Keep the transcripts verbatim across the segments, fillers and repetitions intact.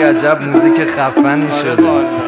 ولی عجب موزیک خفنی شده.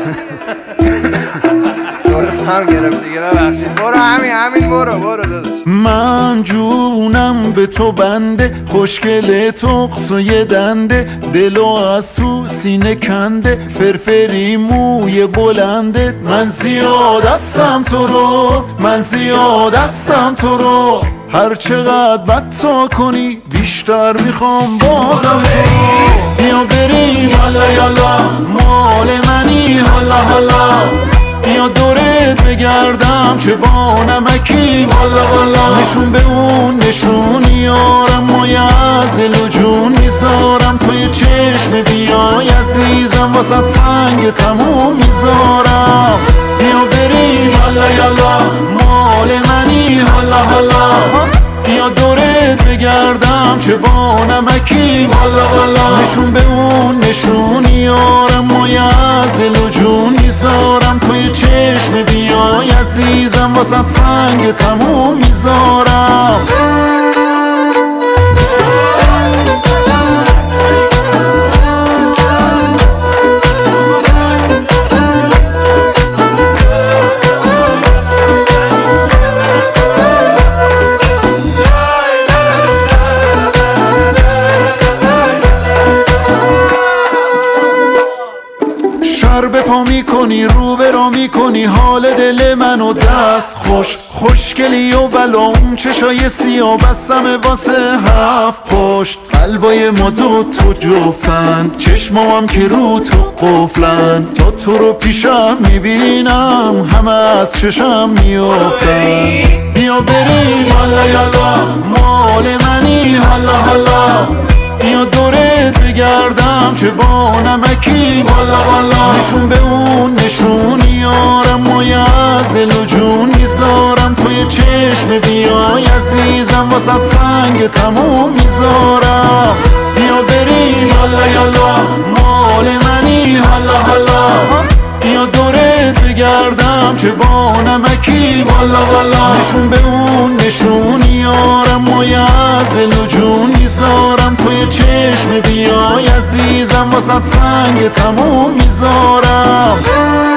سولف هم گرفت دیگه، ببخشید. برو همین همین برو برو داداش. من جونم به تو بنده، خوشگل تقص و یه دنده، دلو از تو سینه کنده، فرفری موی بلنده. من زیاد هستم تو رو، من زیاد هستم تو رو، هر چقدر بد تا کنی بیشتر میخوام بازم تو رو. بیا بریم یالا یالا، مال منی حالا حالا، بیا دورت بگردم چه با نمکی والا والا. نشون به اون نشونیارم، مایه از دل و جون میذارم، توی چشم بیای عزیزم واسه سنگ تموم میذارم. بیا بریم یالا یالا، مال منی حالا حالا، بیا دورت بگردم چه با نمکی والا والا. نشون به اون نشونیارم، مایه از دل و جون میذارم، توی چشم بیای عزیزم واسه سنگ تموم میذارم. سر به پا میکنی، رو به را میکنی، حال دل منو دست خوش. خوشگلی و بلام چشای سیاه بستم واسه هفت پشت. قلبای ما دو تو جفتن، چشمام که رو تو قفلن، تا تو رو پیشم میبینم همه از چشم میافتن. بیا بریم یالا یالا، مال منی حالا حالا، بیا دورت بگردم چه با نمکی والا والا. نشون به اون نشونیارم، مایه از دل و جون میذارم، توی چشم بیای عزیزم واسه سنگ تموم میذارم. بیا بریم یالا یالا، مال منی حالا حالا، بیا دورت بگردم چه با نمکی والا والا. نشون به اون نشونیارم، مایه از دل و جون میذارم، توی چشم بیای عزیزم واسه سنگ تموم میذارم.